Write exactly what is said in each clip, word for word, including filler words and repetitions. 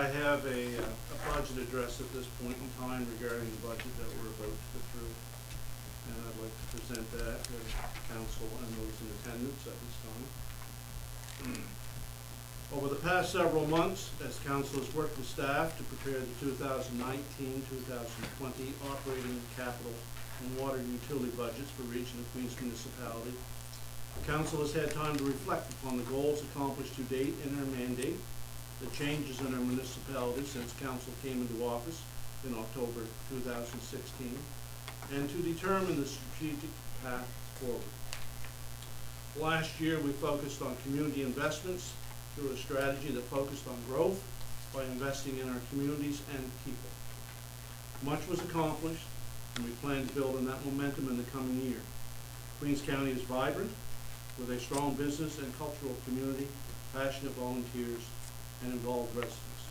have a, uh, a budget address at this point in time regarding the budget that we're about to go through. And I'd like to present that to council and those in attendance at this time. Over the past several months, as council has worked with staff to prepare the two thousand nineteen two thousand twenty operating, capital, and water utility budgets for Region of Queens Municipality, the council has had time to reflect upon the goals accomplished to date in our mandate, the changes in our municipality since council came into office in October two thousand sixteen, and to determine the strategic path forward. Last year, we focused on community investments through a strategy that focused on growth by investing in our communities and people. Much was accomplished, and we plan to build on that momentum in the coming year. Queens County is vibrant, with a strong business and cultural community, passionate volunteers, and involved residents.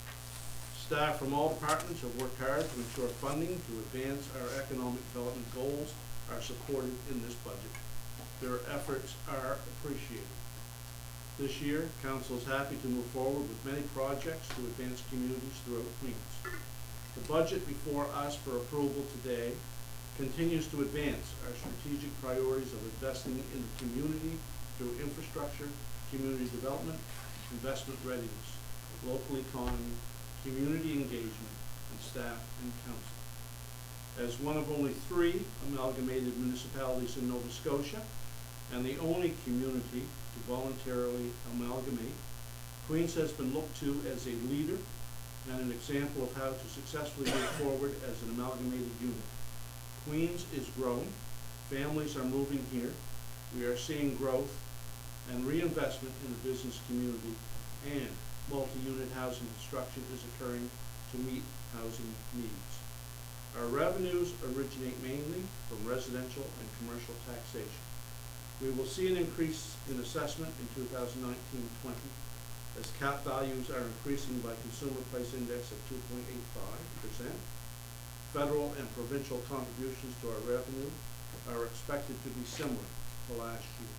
Staff from all departments have worked hard to ensure funding to advance our economic development goals are supported in this budget. Their efforts are appreciated. This year, council is happy to move forward with many projects to advance communities throughout Queens. The budget before us for approval today continues to advance our strategic priorities of investing in the community through infrastructure, community development, investment readiness, local economy, community engagement, and staff and council. As one of only three amalgamated municipalities in Nova Scotia, and the only community to voluntarily amalgamate, Queens has been looked to as a leader and an example of how to successfully move forward as an amalgamated unit. Queens is growing, families are moving here, we are seeing growth and reinvestment in the business community, and multi-unit housing construction is occurring to meet housing needs. Our revenues originate mainly from residential and commercial taxation. We will see an increase in assessment in two thousand nineteen twenty as cap values are increasing by Consumer Price Index of two point eight five percent. Federal and provincial contributions to our revenue are expected to be similar to last year.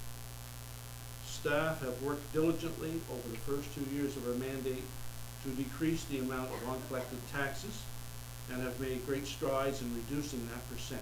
Staff have worked diligently over the first two years of our mandate to decrease the amount of uncollected taxes and have made great strides in reducing that percentage.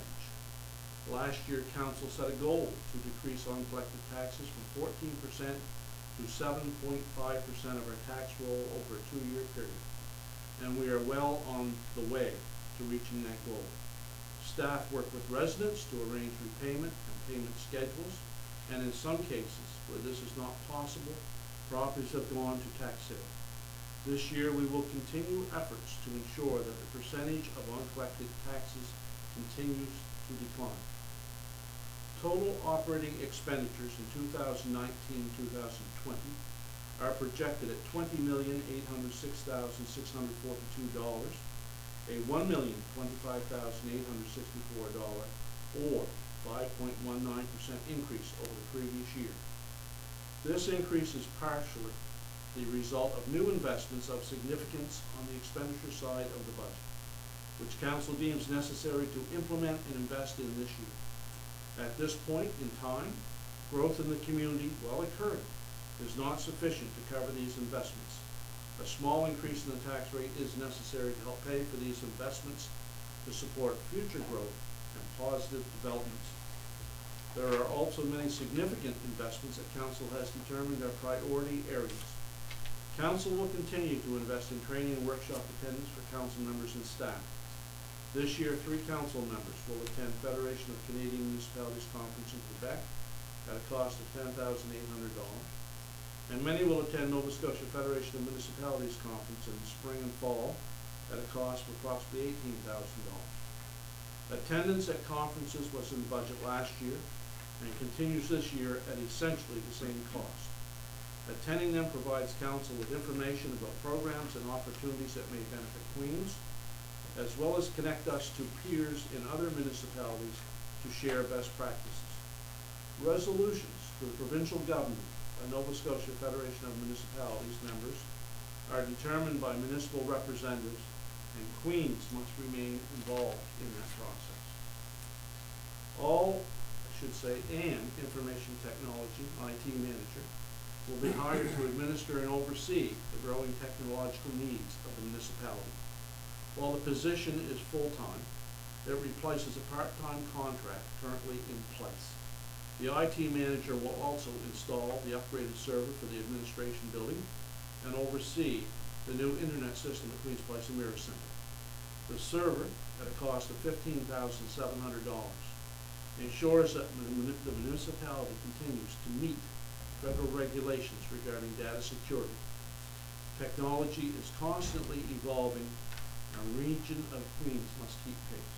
Last year, council set a goal to decrease uncollected taxes from fourteen percent to seven point five percent of our tax roll over a two-year period, and we are well on the way to reaching that goal. Staff work with residents to arrange repayment and payment schedules, and in some cases where this is not possible, properties have gone to tax sale. This year, we will continue efforts to ensure that the percentage of uncollected taxes continues to decline. Total operating expenditures in two thousand nineteen two thousand twenty are projected at twenty million eight hundred six thousand six hundred forty-two dollars, a one million twenty-five thousand eight hundred sixty-four dollars, or five point one nine percent increase over the previous year. This increase is partially the result of new investments of significance on the expenditure side of the budget, which council deems necessary to implement and invest in this year. At this point in time, growth in the community, while occurring, is not sufficient to cover these investments. A small increase in the tax rate is necessary to help pay for these investments to support future growth and positive developments. There are also many significant investments that council has determined are priority areas. Council will continue to invest in training and workshop attendance for council members and staff. This year, three council members will attend Federation of Canadian Municipalities Conference in Quebec at a cost of ten thousand eight hundred dollars, and many will attend Nova Scotia Federation of Municipalities Conference in the spring and fall at a cost of approximately eighteen thousand dollars. Attendance at conferences was in the budget last year and continues this year at essentially the same cost. Attending them provides council with information about programs and opportunities that may benefit Queens, as well as connect us to peers in other municipalities to share best practices. Resolutions to the provincial government and Nova Scotia Federation of Municipalities members are determined by municipal representatives, and Queens must remain involved in that process. All, I should say, and information technology, I T manager, will be hired to administer and oversee the growing technological needs of the municipality. While the position is full-time, it replaces a part-time contract currently in place. The I T manager will also install the upgraded server for the administration building and oversee the new internet system at Queens Place Emera Center. The server, at a cost of fifteen thousand seven hundred dollars, ensures that the municipality continues to meet federal regulations regarding data security. Technology is constantly evolving, and the region of Queens must keep pace.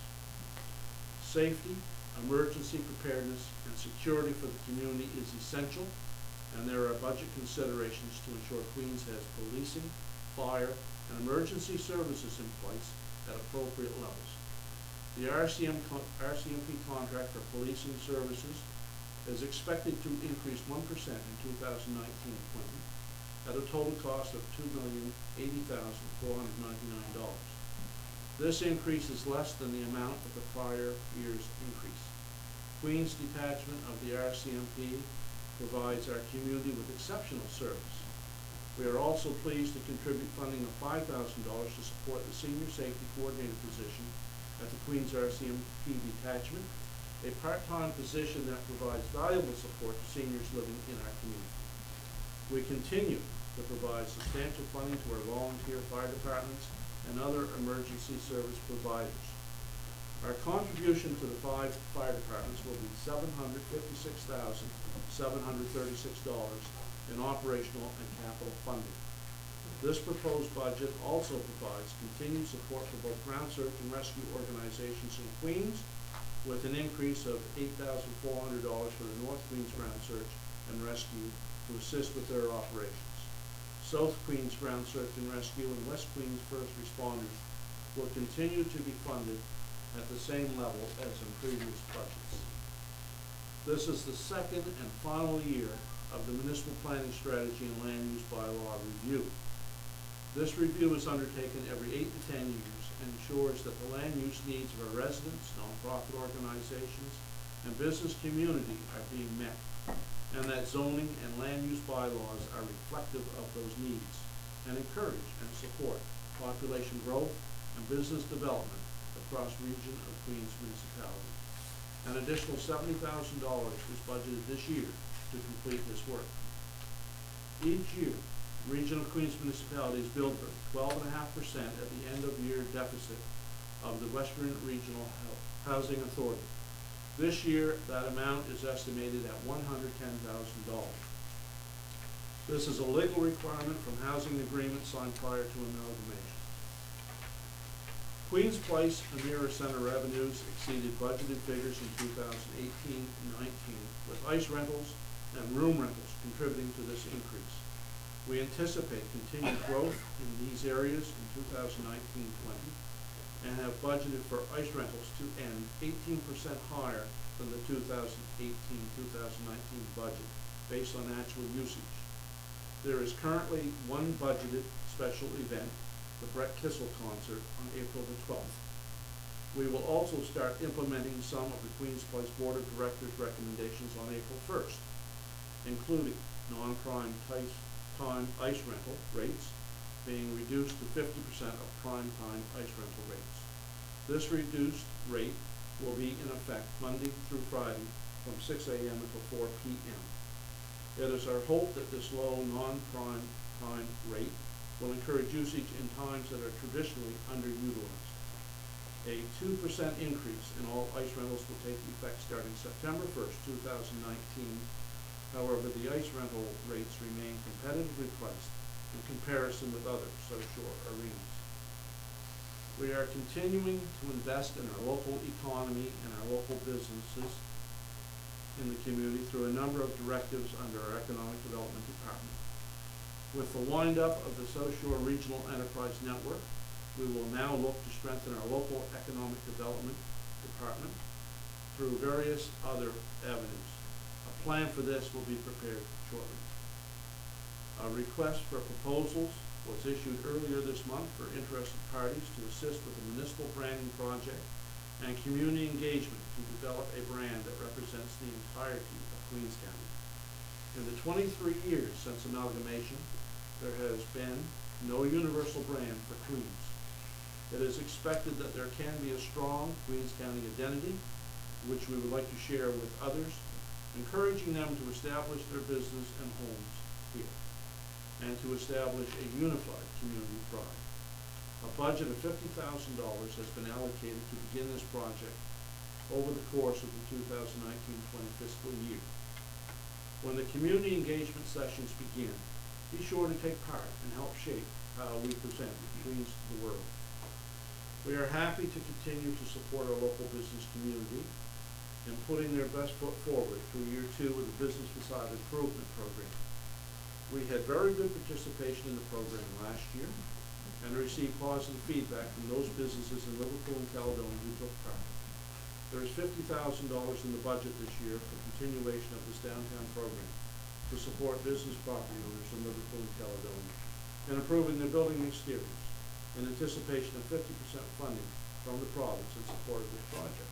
Safety, emergency preparedness, and security for the community is essential, and there are budget considerations to ensure Queens has policing, fire, and emergency services in place at appropriate levels. The R C M R C M P contract for policing services is expected to increase one percent in two thousand nineteen twenty at a total cost of two million eighty thousand four hundred ninety-nine dollars. This increase is less than the amount of the prior year's increase. Queens detachment of the R C M P provides our community with exceptional service. We are also pleased to contribute funding of five thousand dollars to support the senior safety coordinator position at the Queens R C M P detachment, a part-time position that provides valuable support to seniors living in our community. We continue to provide substantial funding to our volunteer fire departments and other emergency service providers. Our contribution to the five fire departments will be seven hundred fifty-six thousand seven hundred thirty-six dollars in operational and capital funding. This proposed budget also provides continued support for both ground search and rescue organizations in Queens, with an increase of eight thousand four hundred dollars for the North Queens Ground Search and Rescue to assist with their operations. South Queens Ground Search and Rescue and West Queens First Responders will continue to be funded at the same level as in previous budgets. This is the second and final year of the Municipal Planning Strategy and Land Use Bylaw Review. This review is undertaken every eight to ten years and ensures that the land use needs of our residents, nonprofit organizations, and business community are being met, and that zoning and land use bylaws are reflective of those needs and encourage and support population growth and business development across region of Queens municipality. An additional seventy thousand dollars is budgeted this year to complete this work. Each year, region of Queens municipalities build for twelve point five percent at the end of year deficit of the Western Regional Housing Authority. This year, that amount is estimated at one hundred ten thousand dollars. This is a legal requirement from housing agreements signed prior to amalgamation. Queens Place Emera Center revenues exceeded budgeted figures in two thousand eighteen nineteen, with ice rentals and room rentals contributing to this increase. We anticipate continued growth in these areas in two thousand nineteen twenty and have budgeted for ice rentals to end eighteen percent higher than the two thousand eighteen two thousand nineteen budget based on actual usage. There is currently one budgeted special event, the Brett Kissel concert, on April the twelfth. We will also start implementing some of the Queens Place Board of Directors recommendations on April first, including non-prime time ice rental rates being reduced to fifty percent of prime time ice rental rates. This reduced rate will be in effect Monday through Friday from six A M until four P M It is our hope that this low non-prime time rate will encourage usage in times that are traditionally underutilized. A two percent increase in all ice rentals will take effect starting September first two thousand nineteen. However, the ice rental rates remain competitively priced in comparison with other South Shore arenas. We are continuing to invest in our local economy and our local businesses in the community through a number of directives under our Economic Development Department. With the wind-up of the South Shore Regional Enterprise Network, we will now look to strengthen our local Economic Development Department through various other avenues. A plan for this will be prepared shortly. A request for proposals was issued earlier this month for interested parties to assist with a municipal branding project and community engagement to develop a brand that represents the entirety of Queens County. In the twenty-three years since amalgamation, there has been no universal brand for Queens. It is expected that there can be a strong Queens County identity, which we would like to share with others, encouraging them to establish their business and homes here, and to establish a unified community pride. A budget of fifty thousand dollars has been allocated to begin this project over the course of the two thousand nineteen twenty fiscal year. When the community engagement sessions begin, be sure to take part and help shape how we present Queens to the world. We are happy to continue to support our local business community in putting their best foot forward through year two of the Business Facade Improvement Program. We had very good participation in the program last year and received positive feedback from those businesses in Liverpool and Caledonia who took part. There is fifty thousand dollars in the budget this year for continuation of this downtown program to support business property owners in Liverpool and Caledonia and improving their building exteriors in anticipation of fifty percent funding from the province in support of this project.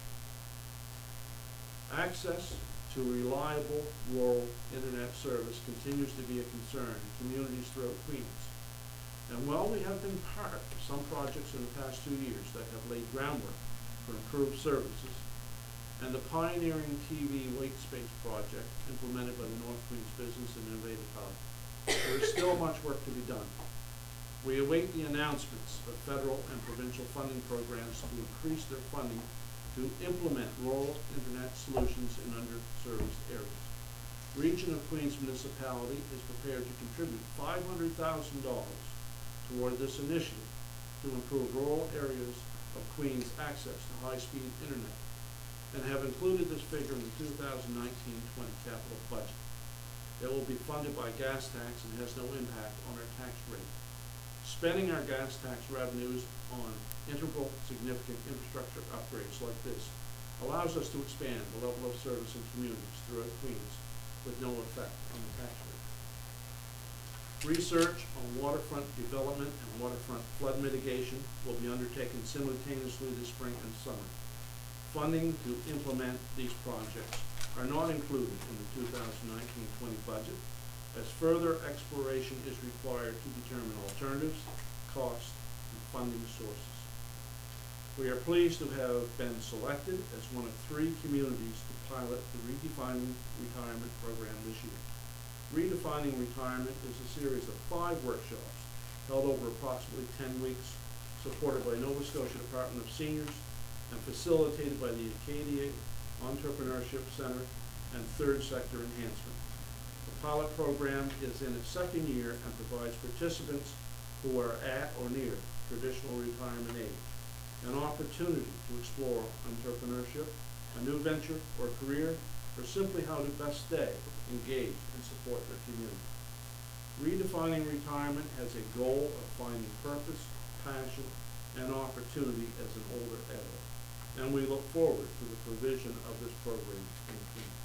Access to reliable rural internet service continues to be a concern in communities throughout Queens. And while we have been part of some projects in the past two years that have laid groundwork for improved services, and the pioneering T V White Space project implemented by the North Queens Business and Innovative Hub, there is still much work to be done. We await the announcements of federal and provincial funding programs to increase their funding to implement rural internet solutions in underserved areas. Region of Queens Municipality is prepared to contribute five hundred thousand dollars toward this initiative to improve rural areas of Queens' access to high-speed internet, and have included this figure in the two thousand nineteen twenty capital budget. It will be funded by gas tax and has no impact on our tax rate. Spending our gas tax revenues on integral significant infrastructure upgrades like this allows us to expand the level of service in communities throughout Queens with no effect on the tax rate. Research on waterfront development and waterfront flood mitigation will be undertaken simultaneously this spring and summer. Funding to implement these projects are not included in the two thousand nineteen twenty budget, as further exploration is required to determine alternatives, costs, and funding sources. We are pleased to have been selected as one of three communities to pilot the Redefining Retirement program this year. Redefining Retirement is a series of five workshops held over approximately ten weeks, supported by Nova Scotia Department of Seniors and facilitated by the Acadia Entrepreneurship Center and Third Sector Enhancement. The pilot program is in its second year and provides participants who are at or near traditional retirement age an opportunity to explore entrepreneurship, a new venture or career, or simply how to best stay engaged and support their community. Redefining Retirement has a goal of finding purpose, passion, and opportunity as an older adult, and we look forward to the provision of this program in Queens.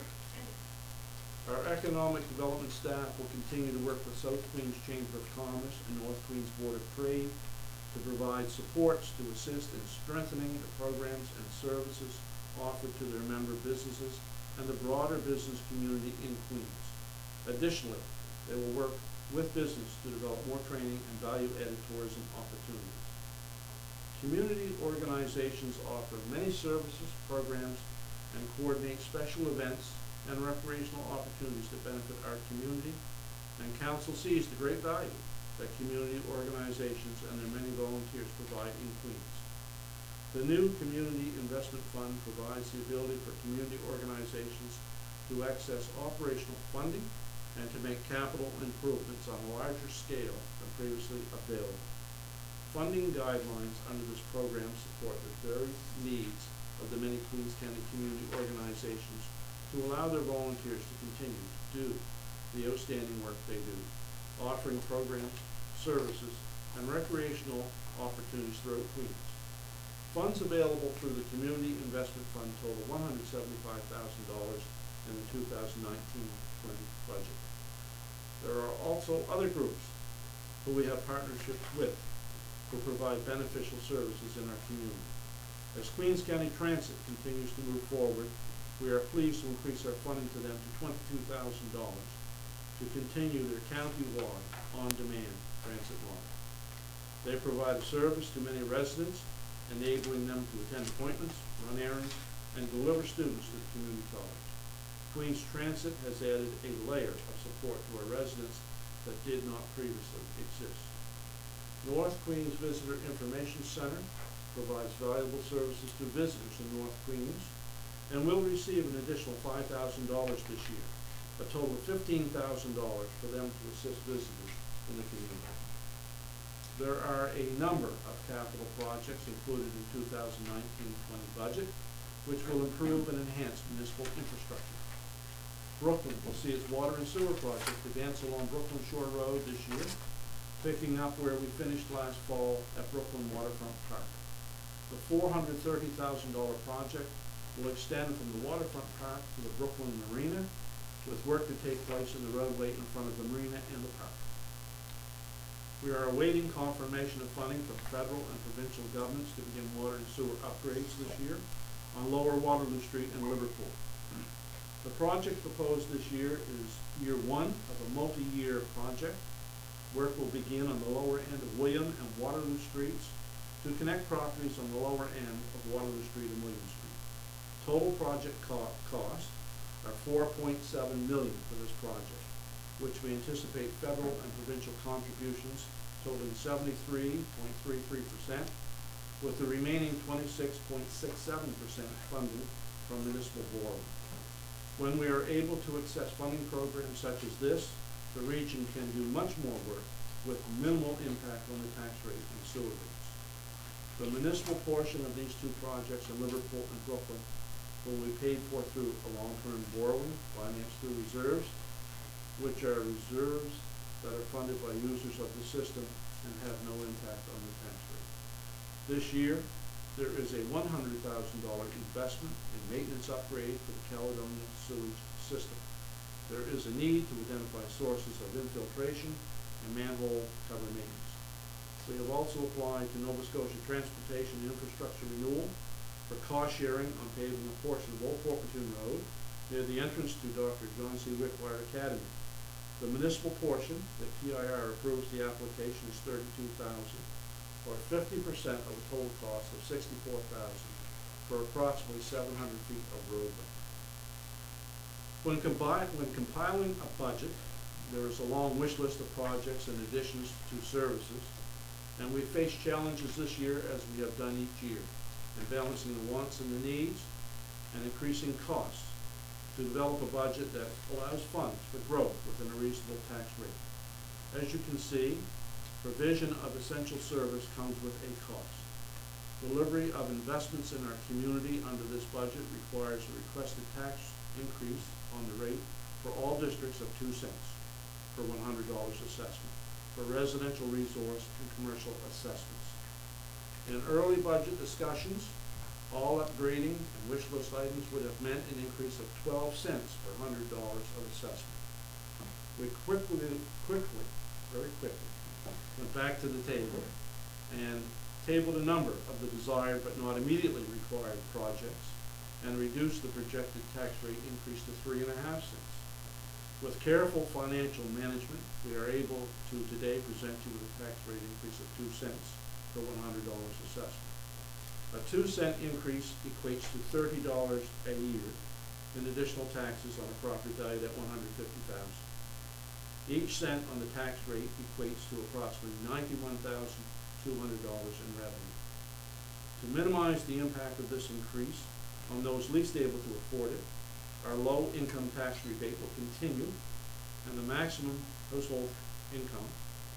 Our economic development staff will continue to work with South Queens Chamber of Commerce and North Queens Board of Trade to provide supports to assist in strengthening the programs and services offered to their member businesses and the broader business community in Queens. Additionally, they will work with business to develop more training and value-added tourism opportunities. Community organizations offer many services, programs, and coordinate special events and recreational opportunities that benefit our community, and Council sees the great value that community organizations and their many volunteers provide in Queens. The new Community Investment Fund provides the ability for community organizations to access operational funding and to make capital improvements on a larger scale than previously available. Funding guidelines under this program support the very needs of the many Queens County community organizations to allow their volunteers to continue to do the outstanding work they do, offering programs, services, and recreational opportunities throughout Queens. Funds available through the Community Investment Fund total one hundred seventy-five thousand dollars in the two thousand nineteen twenty budget. There are also other groups who we have partnerships with who provide beneficial services in our community. As Queens County Transit continues to move forward we are pleased to increase our funding to them to twenty-two thousand dollars to continue their county-wide on-demand transit model. They provide a service to many residents, enabling them to attend appointments, run errands, and deliver students to the community college. Queens Transit has added a layer of support to our residents that did not previously exist. North Queens Visitor Information Center provides valuable services to visitors in North Queens and will receive an additional five thousand dollars this year, a total of fifteen thousand dollars for them to assist visitors in the community. There are a number of capital projects included in two thousand nineteen twenty budget, which will improve and enhance municipal infrastructure. Brooklyn will see its water and sewer project advance along Brooklyn Shore Road this year, picking up where we finished last fall at Brooklyn Waterfront Park. The four hundred thirty thousand dollar project will extend from the Waterfront Park to the Brooklyn Marina, with work to take place in the roadway in front of the marina and the park. We are awaiting confirmation of funding from federal and provincial governments to begin water and sewer upgrades this year on Lower Waterloo Street in Liverpool. The project proposed this year is year one of a multi-year project. Work will begin on the lower end of William and Waterloo Streets to connect properties on the lower end of Waterloo Street and William Street. Total project co costs are four point seven million dollars for this project, which we anticipate federal and provincial contributions totaling seventy-three point three three percent, with the remaining twenty-six point six seven percent funded from municipal borrowing. When we are able to access funding programs such as this, the region can do much more work with minimal impact on the tax rate and sewer rates. The municipal portion of these two projects in Liverpool and Brooklyn will be paid for through a long-term borrowing financed through reserves, which are reserves that are funded by users of the system and have no impact on the tax rate. This year, there is a one hundred thousand dollar investment in maintenance upgrade for the Caledonia sewage system. There is a need to identify sources of infiltration and manhole cover maintenance. We have also applied to Nova Scotia Transportation and Infrastructure Renewal for cost sharing on paving a portion of Old Porkerton Road near the entrance to Doctor John C. Wickwire Academy. The municipal portion that T I R approves the application is thirty-two thousand dollars, or fifty percent of the total cost of sixty-four thousand dollars for approximately seven hundred feet of roadway. When, when compiling a budget, there is a long wish list of projects and additions to services, and we face challenges this year as we have done each year in balancing the wants and the needs and increasing costs to develop a budget that allows funds for growth within a reasonable tax rate. As you can see, provision of essential service comes with a cost. Delivery of investments in our community under this budget requires a requested tax increase on the rate for all districts of two cents per one hundred dollars assessment for residential resource and commercial assessments. In early budget discussions, all upgrading and wish list items would have meant an increase of twelve cents per one hundred dollars of assessment. We quickly, quickly, very quickly, went back to the table and tabled a number of the desired but not immediately required projects and reduced the projected tax rate increase to three and a half cents. With careful financial management, we are able to today present you with a tax rate increase of two cents per one hundred dollars assessment. A two cent increase equates to thirty dollars a year in additional taxes on a property valued at one hundred fifty thousand dollars. Each cent on the tax rate equates to approximately ninety-one thousand two hundred dollars in revenue. To minimize the impact of this increase on those least able to afford it, our low income tax rebate will continue, and the maximum household income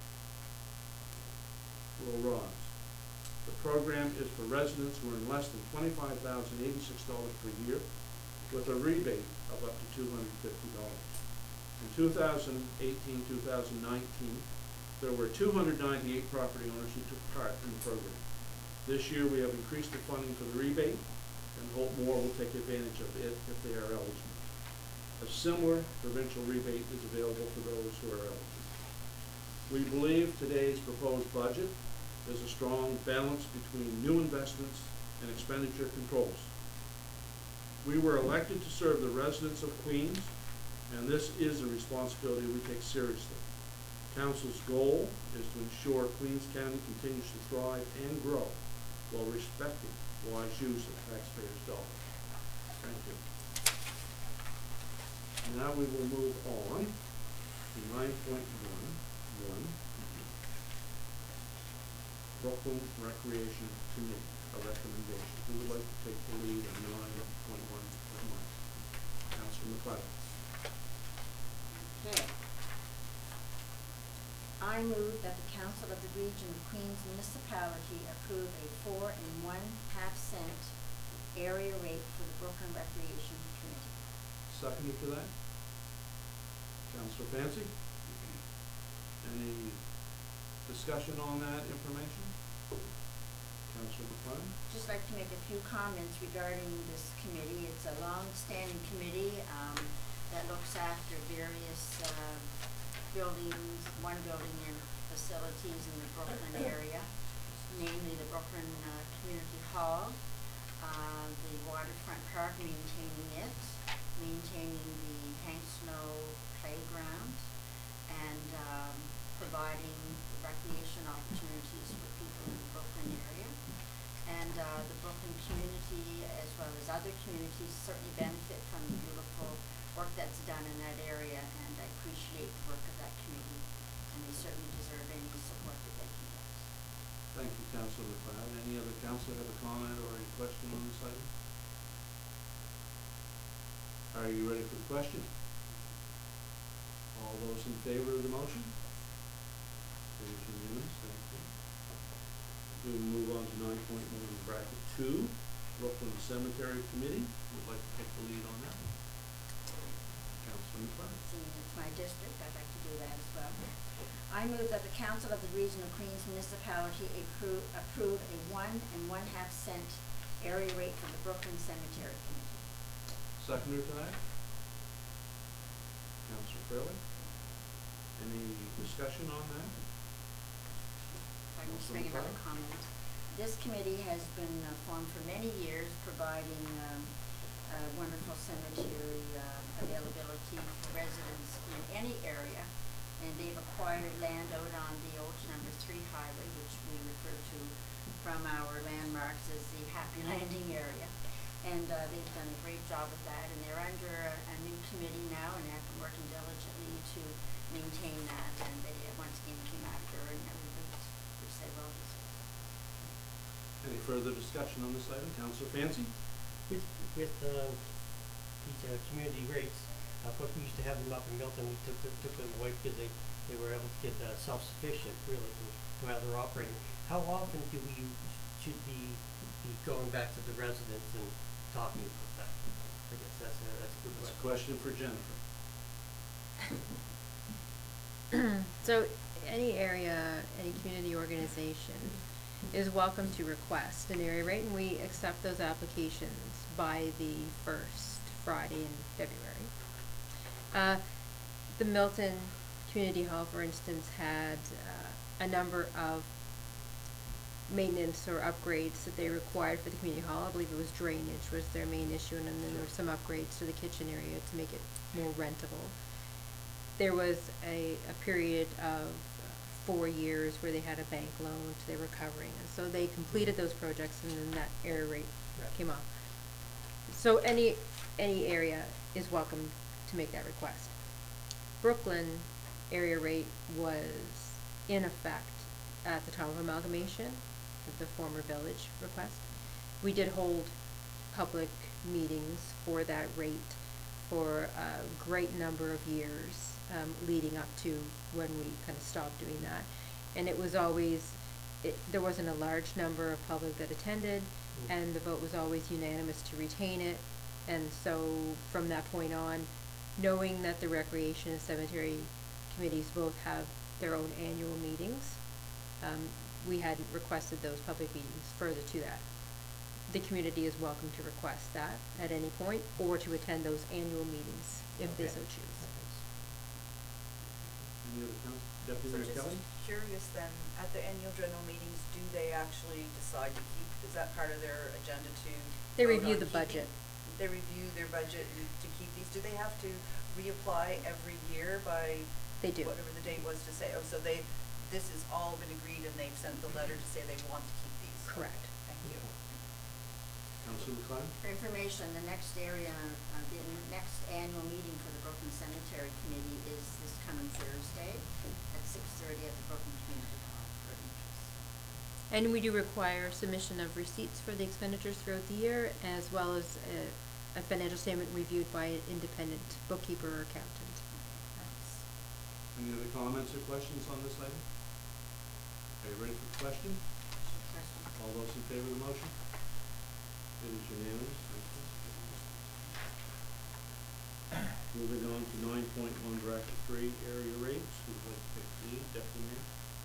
will rise. The program is for residents who earn less than twenty-five thousand eighty-six dollars per year, with a rebate of up to two hundred fifty dollars. In two thousand eighteen two thousand nineteen, there were two hundred ninety-eight property owners who took part in the program. This year we have increased the funding for the rebate and hope more will take advantage of it if they are eligible. A similar provincial rebate is available for those who are eligible. We believe today's proposed budget is a strong balance between new investments and expenditure controls. We were elected to serve the residents of Queens, and this is a responsibility we take seriously. Council's goal is to ensure Queens County continues to thrive and grow while respecting wise use of taxpayers' dollars. Thank you. Now we will move on to nine point one, one, Brooklyn Recreation Committee, a recommendation. Who would like to take the lead on nine point one point one? Councilor McLeod. Okay. I move that the Council of the Region of Queens Municipality approve a four and one half cent area rate for the Brooklyn Recreation Committee. Second to that? Councilor Fancy? Any discussion on that information? Councilor McLeod? Just like to make a few comments regarding this committee. It's a long-standing committee um, that looks after various uh, buildings, one building and facilities in the Brooklyn area, namely the Brooklyn uh, Community Hall, uh, the waterfront park, maintaining it, maintaining the Hank Snow playground, and um, providing recreation opportunities for people in the Brooklyn area. And uh, the Brooklyn community, as well as other communities, certainly benefit from the beautiful work that's done in that area, and I appreciate the work of that committee, and they certainly deserve any support that they can get. Thank you, Councilor McLeod. Any other councilor have a comment or a question on this item? Are you ready for the question? All those in favor of the motion? It is unanimous. Thank you. We will move on to nine point one bracket two, Brooklyn Cemetery Committee. Would like to take the lead on that. Councilor McLeod. Seeing it's my district, I'd like to do that as well. I move that the Council of the Region of Queens Municipality approve, approve a one and one half cent area rate for the Brooklyn Cemetery Committee. Seconder to that? Councilor Fairley. Any discussion on that? If I can just make another comment. This committee has been uh, formed for many years, providing um, uh, wonderful cemetery uh, availability for residents in any area. And they've acquired land out on the old number three highway, which we refer to from our landmarks as the Happy Landing area. And uh, they've done a great job with that, and they're under a, a new committee now, and have been working diligently to maintain that, and they uh, once again came after and every week, which they well deserve. Any further discussion on this item? Councilor Fancy? With, with uh, these uh, community rates, of course we used to have them up in Milton. We took, the, took them away because they, they were able to get uh, self-sufficient, really, from how they're operating. How often do we should be, be going back to the residents and talking about that? I guess that's a, that's a good That's a question. question for Jennifer. So any area, any community organization is welcome to request an area rate, and we accept those applications by the first Friday in February. Uh, the Milton Community Hall, for instance, had uh, a number of maintenance or upgrades that they required for the community hall. I believe it was drainage was their main issue, and then there were some upgrades to the kitchen area to make it more rentable. There was a, a period of four years where they had a bank loan, so they were covering it. So they completed those projects, and then that area rate Right. came off. So any any area is welcome to make that request. Brooklyn area rate was in effect at the time of amalgamation, the former village request. We did hold public meetings for that rate for a great number of years, um, leading up to when we kind of stopped doing that. And it was always, it, there wasn't a large number of public that attended, Mm. and the vote was always unanimous to retain it. And so from that point on, knowing that the Recreation and Cemetery Committees both have their own annual meetings, um, we hadn't requested those public meetings further to that. The community is welcome to request that at any point, or to attend those annual meetings if they Okay. so choose. Any other council? So Deputy Mayor just Kelly? curious then, at the annual general meetings, do they actually decide to keep, is that part of their agenda to They vote review on the keeping? budget. they review their budget and to keep these, do they have to reapply every year by They do. whatever the date was to say, oh, so they, this has all been agreed and they've sent the letter to say they want to keep these? Correct. Thank you. Councillor McLeod? For information, the next area, uh, the next annual meeting for the Brooklyn Cemetery Committee is this coming Thursday at six thirty at the Brooklyn Community Hall for interest. And we do require submission of receipts for the expenditures throughout the year, as well as a, a financial statement reviewed by an independent bookkeeper or accountant. Thanks. Any other comments or questions on this item? Are you ready for the question? Question. All those in favor of the motion? It is unanimous. Thank you. Moving on to nine point one bracket three, area rates. Who would like to take the lead? Deputy Mayor?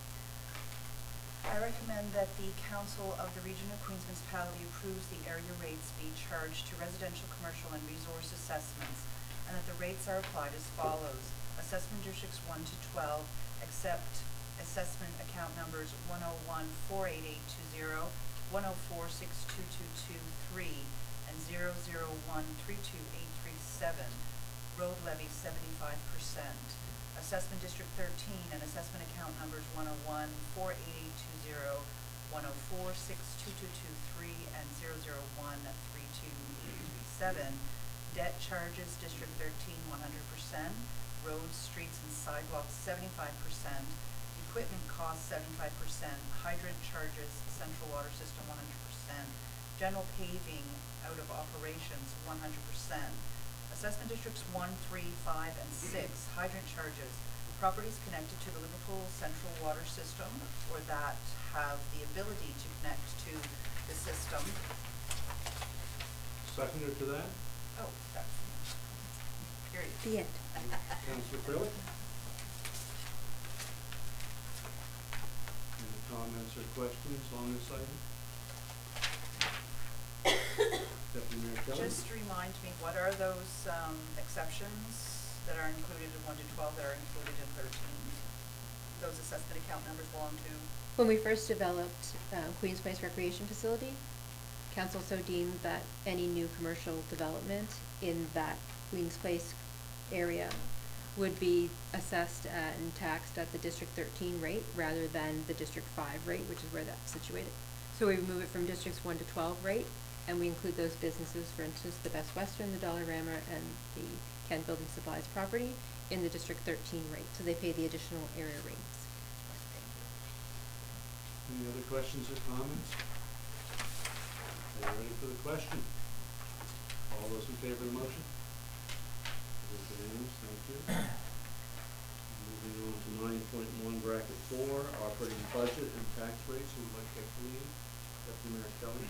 I recommend that the Council of the Region of Queens Municipality approves the area rates being charged to residential, commercial, and resource assessments, and that the rates are applied as follows. Assessment districts one to twelve, except assessment account numbers one oh one, four eight eight two zero, one oh four, six two two two three, and zero zero one, three two eight three seven, road levy seventy-five percent. Assessment District thirteen and assessment account numbers one oh one, four eight eight two zero, one oh four, six two two two three, and zero zero one, three two eight three seven. Debt charges, District thirteen, one hundred percent. Roads, streets, and sidewalks, seventy-five percent. Equipment costs, seventy-five percent. Hydrant charges, central water system, one hundred percent. General paving, out of operations, one hundred percent. Assessment districts one, three, five, and six, hydrant charges, properties connected to the Liverpool Central Water System or that have the ability to connect to the system. Seconder to that? Oh, that's, period. The end. Councillor Craig? Any comments or questions on this item? Deputy Mayor Kelly? Just remind me, what are those um, exceptions that are included in one to twelve that are included in thirteen? Those assessment account numbers belong to? When we first developed uh, Queens Place Recreation Facility, council so deemed that any new commercial development in that Queens Place area would be assessed at and taxed at the District thirteen rate rather than the District five rate, which is where that's situated. So we remove it from Districts one to twelve rate, and we include those businesses, for instance, the Best Western, the Dollarama, and the Ken Building Supplies property in the District thirteen rate, so they pay the additional area rates. Any other questions or comments? Are you ready for the question? All those in favor of the motion? It is unanimous, thank you. Moving on to nine point one bracket four, operating budget and tax rates. Who would like to take the lead? Deputy Mayor Kelly?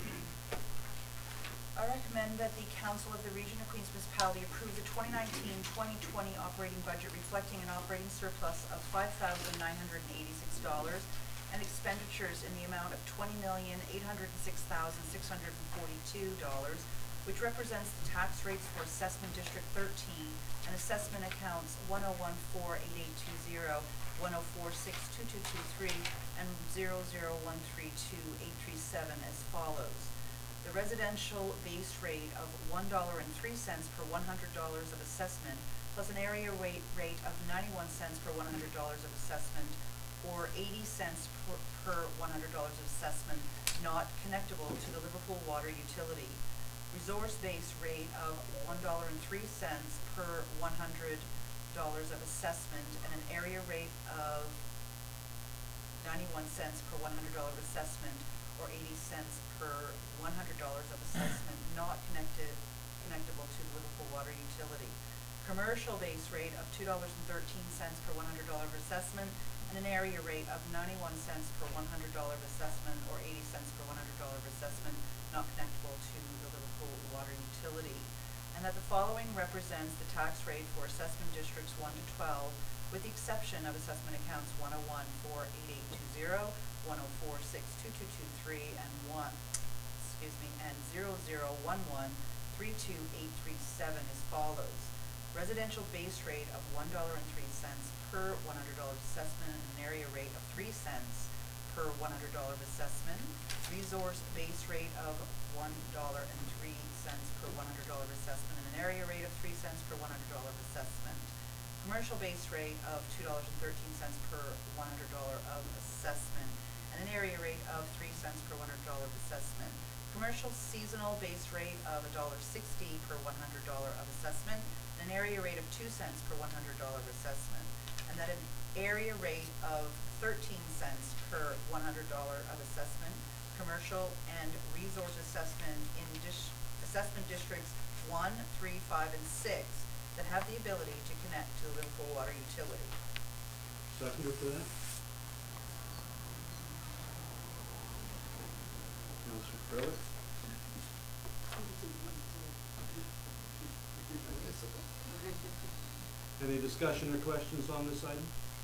I recommend that the Council of the Region of Queens Municipality approve the twenty nineteen twenty twenty operating budget reflecting an operating surplus of five thousand nine hundred eighty-six dollars and expenditures in the amount of twenty million eight hundred six thousand six hundred forty-two dollars, which represents the tax rates for Assessment District thirteen and assessment accounts one oh one, four eight eight two zero, one oh four, six two two two three, and zero zero one three two eight three seven as follows. The residential base rate of one dollar and three cents per one hundred dollars of assessment, plus an area rate, rate of ninety-one cents per one hundred dollars of assessment, or eighty cents per, per one hundred dollars of assessment, not connectable to the Liverpool Water Utility. Resource base rate of one dollar and three cents per one hundred dollars of assessment, and an area rate of ninety-one cents per one hundred dollars of assessment, or eighty cents per one hundred dollars of assessment not connected, connectable to the Liverpool Water Utility. Commercial base rate of two dollars and thirteen cents per one hundred dollars of assessment, and an area rate of ninety-one cents per one hundred dollars of assessment, or eighty cents per one hundred dollars of assessment not connectable to the Liverpool Water Utility. And that the following represents the tax rate for assessment districts one to twelve, with the exception of assessment accounts one oh one, four eight eight two zero, one oh four, six two two two three, and one, excuse me, and zero zero one one, three two eight three seven as follows. Residential base rate of one dollar and three cents per one hundred dollars assessment, and an area rate of three cents per per one hundred dollar of assessment. Resource base rate of one dollar and three cents per one hundred dollar of assessment, and an area rate of three cents per one hundred dollar of assessment. Commercial base rate of two dollars and thirteen cents per one hundred dollar of assessment, and an area rate of three cents per one hundred dollar of assessment. Commercial seasonal base rate of a dollar sixty per one hundred dollar of assessment, and an area rate of two cents per one hundred dollar of assessment, and that an area rate of thirteen cents per one hundred dollar of assessment. Commercial and resource assessment in dis- assessment districts one, three, five, and six that have the ability to connect to the Liverpool Water Utility. Seconder for that? Councillor Frederick? Any discussion or questions on this item?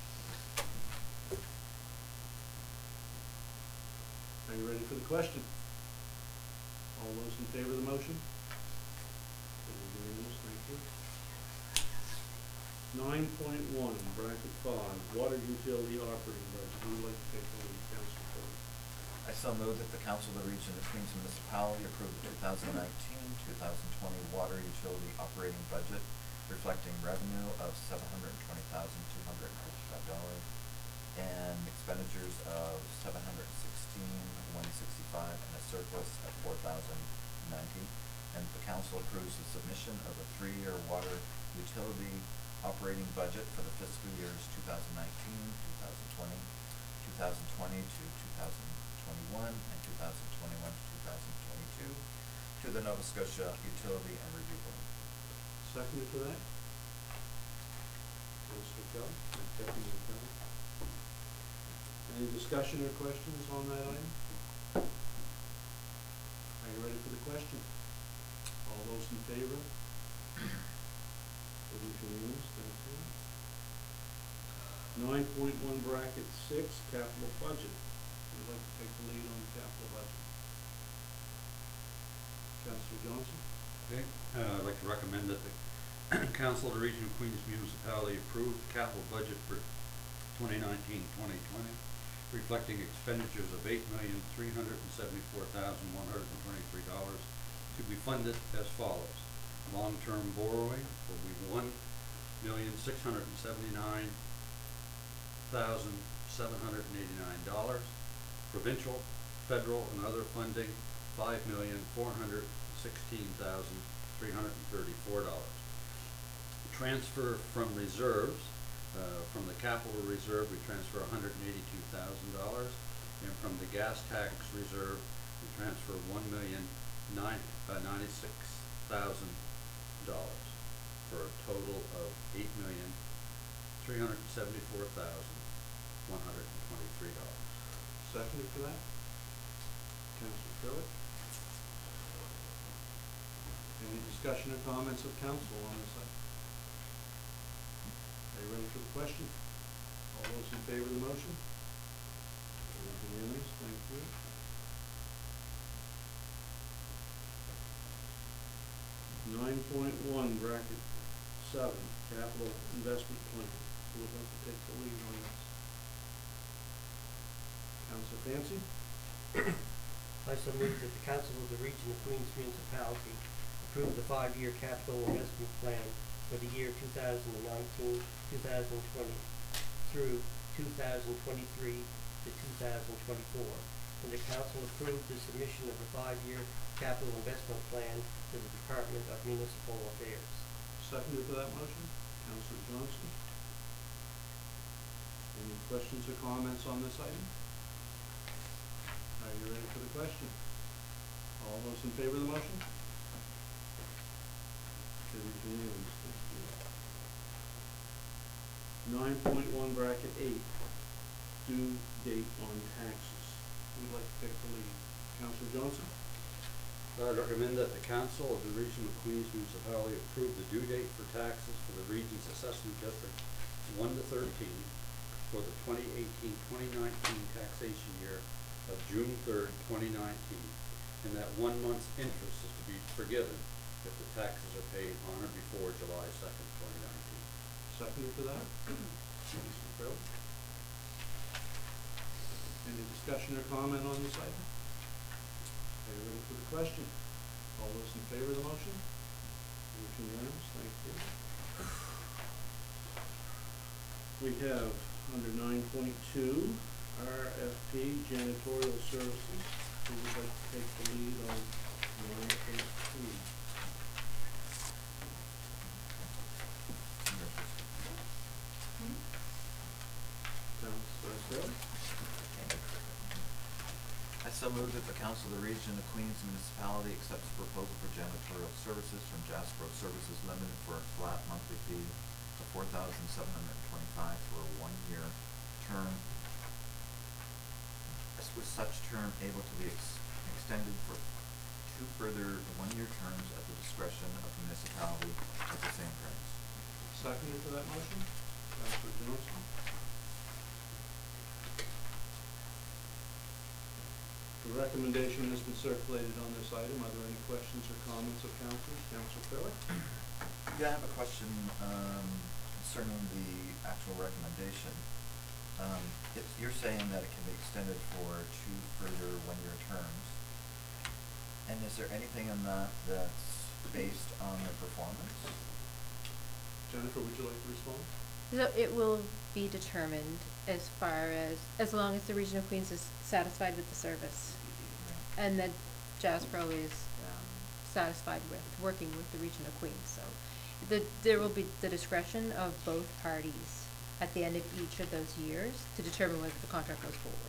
Are you ready for the question? All those in favor of the motion? It is unanimous, thank you. Nine point one, bracket five, water utility operating budget. Who would like to take the lead, Councillor Ford? I so move that the Council of the Region of Queens Municipality approve the two thousand nineteen to two thousand twenty water utility operating budget reflecting revenue of seven hundred twenty thousand two hundred fifty-five dollars and expenditures of seven hundred sixteen thousand one hundred sixty-five dollars and a surplus of four thousand ninety dollars. And the Council approves the submission of a three-year water utility operating budget for the fiscal years two thousand nineteen, two thousand twenty, two thousand twenty to two thousand twenty-one, and two thousand twenty-one to two thousand twenty-two to the Nova Scotia Utility and Review Board. Seconder for that? Councillor Kelly, and Deputy Kelly. Any discussion or questions on that item? Are you ready for the question? All those in favor? It is unanimous, thank you. Nine point one bracket six, capital budget. Who would like to take the lead on the capital budget? Councillor Johnson? Okay, uh, I'd like to recommend that the Council of the Region of Queens Municipality approve the capital budget for twenty nineteen twenty twenty, reflecting expenditures of eight million three hundred seventy-four thousand one hundred twenty-three dollars to be funded as follows. Long-term borrowing will be one million six hundred seventy-nine thousand seven hundred eighty-nine dollars. Provincial, federal, and other funding, five million four hundred sixteen thousand three hundred thirty-four dollars. Transfer from reserves, uh, from the capital reserve, we transfer one hundred eighty-two thousand dollars, and from the gas tax reserve, we transfer one million ninety-six thousand dollars for a total of eight million three hundred seventy-four thousand one hundred twenty-three dollars. Seconder for that? Councillor Frederick? Any discussion or comments of council on this item? Are you ready for the question? All those in favor of the motion? It is unanimous, thank you. Nine point one, bracket seven, capital investment plan. Who would like to take the lead on this? Councillor Fancy? I so move that the Council of the Region of Queens Municipality approve the five-year capital investment plan for the year two thousand nineteen, two thousand twenty through two thousand twenty-three to two thousand twenty-four. And the Council approve the submission of the five-year capital investment plan to the Department of Municipal Affairs. Seconder for that motion? Councillor Johnson? Any questions or comments on this item? Are you ready for the question? All those in favor of the motion? It is unanimous, thank you. Nine point one, bracket eight, due date on taxes. Who would like to take the lead? Councillor Johnson? I recommend that the Council of the Region of Queens Municipality approve the due date for taxes for the region's assessment district one to thirteen for the twenty eighteen twenty nineteen taxation year of June third, twenty nineteen, and that one month's interest is to be forgiven if the taxes are paid on or before July second, twenty nineteen. Seconder for that? Councillor Farrell? Any discussion or comment on this item? Are you ready for the question? All those in favor of the motion? It is unanimous, thank you. We have under nine point two, R F P janitorial services. Who would like to take the lead on nine point two? Councilor Bill? I so move that the Council of the Region of Queens Municipality accepts a proposal for janitorial services from Jasper Services Limited for a flat monthly fee of four thousand seven hundred and twenty-five for a one-year term, as with such term able to be ex- extended for two further one-year terms at the discretion of the municipality at the same price. Seconder to that motion? Councilor Johnson? The recommendation has been circulated on this item. Are there any questions or comments of councilors? Councilor Philip? Yeah, I have a question, um, concerning the actual recommendation. Um, it's, you're saying that it can be extended for two further one-year terms. And is there anything in that that's based on their performance? Jennifer, would you like to respond? So it will be determined as far as, as long as the Region of Queens is satisfied with the service. And that Jaspro is um, satisfied with working with the Region of Queens. So the, there will be the discretion of both parties at the end of each of those years to determine whether the contract goes forward.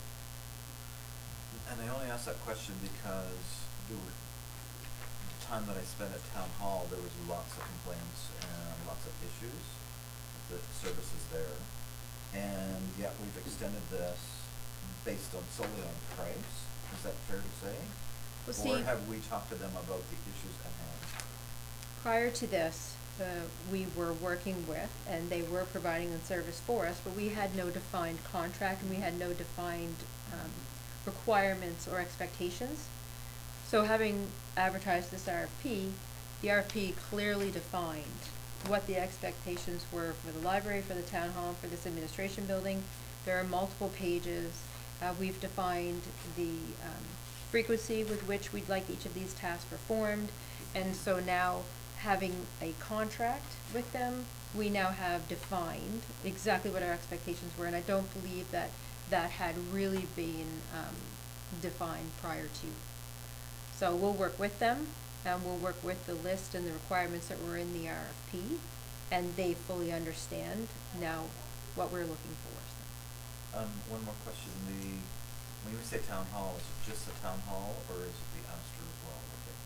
And I only asked that question because there were, the time that I spent at Town Hall, there was lots of complaints and lots of issues with the services there. And yet we've extended this based on solely on price. Is that fair to say? Well, Or see, have we talked to them about the issues at hand? prior to this, uh, we were working with, and they were providing the service for us, but we had no defined contract and we had no defined um, requirements or expectations. So having advertised this R F P, the R F P clearly defined what the expectations were for the library, for the town hall, for this administration building. There are multiple pages. Uh, we've defined the um, frequency with which we'd like each of these tasks performed. And so now, having a contract with them, we now have defined exactly what our expectations were. And I don't believe that that had really been um, defined prior to. So we'll work with them, and we'll work with the list and the requirements that were in the R F P, and they fully understand now what we're looking for. Um, one more question, the, when we say town hall, is it just the town hall, or is it the Astor as well? Okay.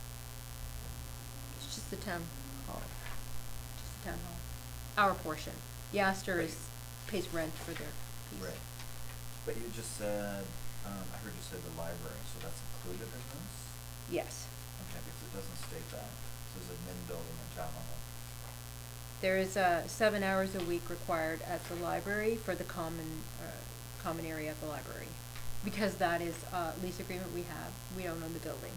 It's just the town hall, just the town hall, our portion. The Astor is, pays rent for their piece. Right. But you just said, um, I heard you say the library, so that's included in this? Yes. Okay, because it doesn't state that. It says admin building and town hall. There is, uh, seven hours a week required at the library for the common, uh, common area of the library. Because that is a lease agreement we have, we don't own the building.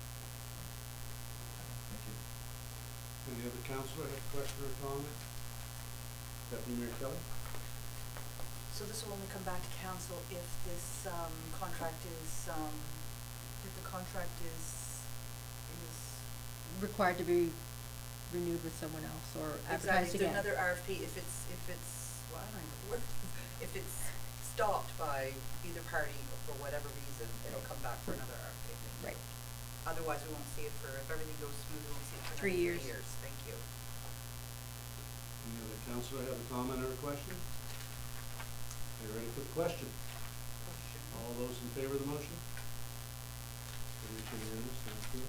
Thank you. Any other councilor have a question or comment? Deputy Mayor Kelly? So this will only come back to council if this, um, contract is, um, if the contract is, is. Required to be renewed with someone else or advertised Exactly, again. another R F P, if it's, if it's, well, I don't know, if it's stopped by either party for whatever reason, it'll come back for another R F P. Right. Otherwise, we won't see it for, if everything goes smooth, we won't see it for Three another three years. years. Thank you. Any other councilor have a comment or a question? Are you ready for the question? Question. All those in favor of the motion? It is unanimous, thank you.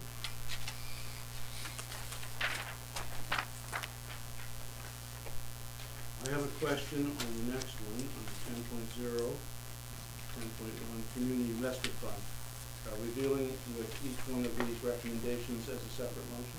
I have a question on the next one, on ten point zero, ten point one, Community Investment Fund. Are we dealing with each one of these recommendations as a separate motion?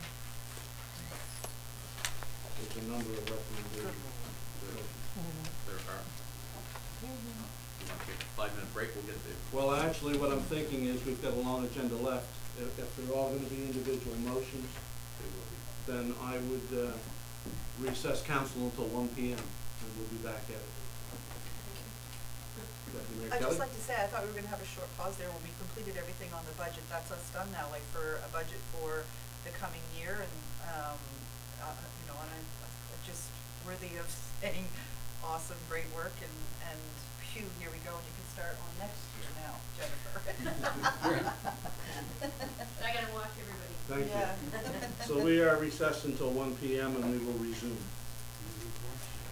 There's a number of recommendations. There are. You want to take a five-minute break, we'll get the. Well, actually, what I'm thinking is we've got a long agenda left. If, if they're all gonna be individual motions, They will be. then I would, uh, recess council until one P M and we'll be back at it. Deputy Mayor I'd Kelly? just like to say, I thought we were gonna have a short pause there when we completed everything on the budget. That's us done now, like for a budget for the coming year and, um, uh, you know, and I, I just worthy of saying awesome, great work and, and phew, here we go, and you can start on next year now, Jennifer. I gotta watch everybody. Thank you. Yeah. So we are recessed until one P M and we will resume.